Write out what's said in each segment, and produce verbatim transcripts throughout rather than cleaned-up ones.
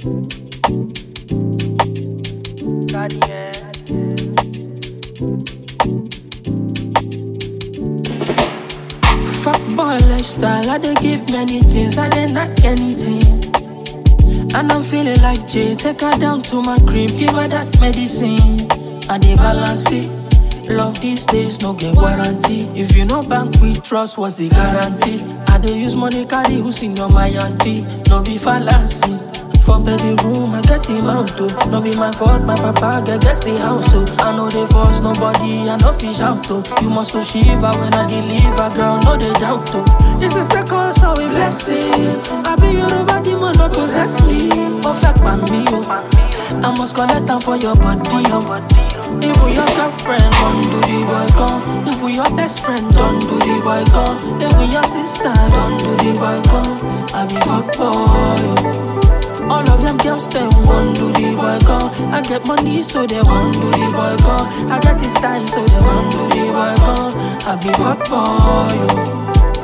Fuck boy lifestyle, I dey give many things, I dey not anything. And I'm feeling like Jay, take her down to my crib, give her that medicine. I dey balance it, love these days no get warranty. If you no bank with trust, what's the guarantee? I dey use money carry who's in your my auntie, no be fallacy. For bedroom, I get him out too. No be my fault, my papa get guess the house too. I know they force nobody, I no fish out too. You must to shiver when I deliver, girl, no they doubt too. It's a second, so we blessing. I be your body, man, no possess me. Perfect by me, oh. I must collect them for your body, oh. If we your girlfriend, don't do the boy come. If we your best friend, don't do the boy come. If we your sister, don't do the boy come. I be fuck boy, oh. All of them girls, they want to the boy come. I get money, so they want to the boy come. I get this style, so they want to the boy come. I be fuck boy, yo.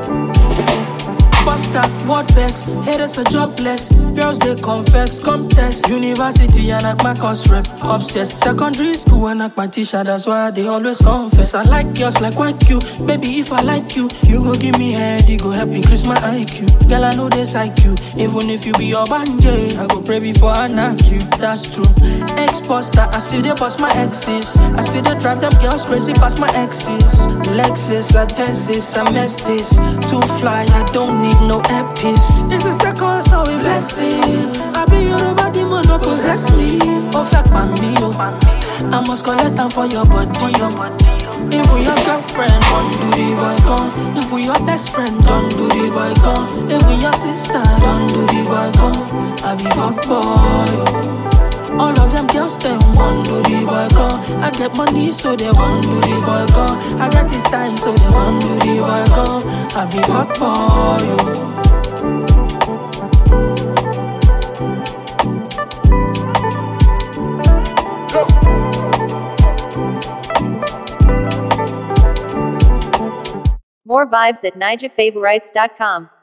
Bust that, what best? Haters are jobless. Girls, they confess, contest. University, and I my course rep. Upstairs, secondary school, and I my teacher. That's why they always confess. I like girls like white you. Baby, if I like you, you go give me head, you go help increase my I Q. Girl, I know they psych you. Even if you be your banjay, I go pray before I knock you. That's true. Ex-buster, I still they bust my exes. I still they drive them girls crazy past my exes. Lexus, advances, I mess this. Too fly, I don't need no earpiece. It's a second, so we blessing. I be your body, man, no possess me. Perfect by me, oh. I must collect them for your body, oh. If we your girlfriend, don't do the boy come. If we your best friend, don't do the boy come. If we your sister, don't do the boy come. I be fuck boy, oh. All of them girls, they want to the boy come. I get money, so they want to the boy come. I get this style, so they want to the boy come. I be fuck boy, yo. More vibes at Niger Favorites dot com.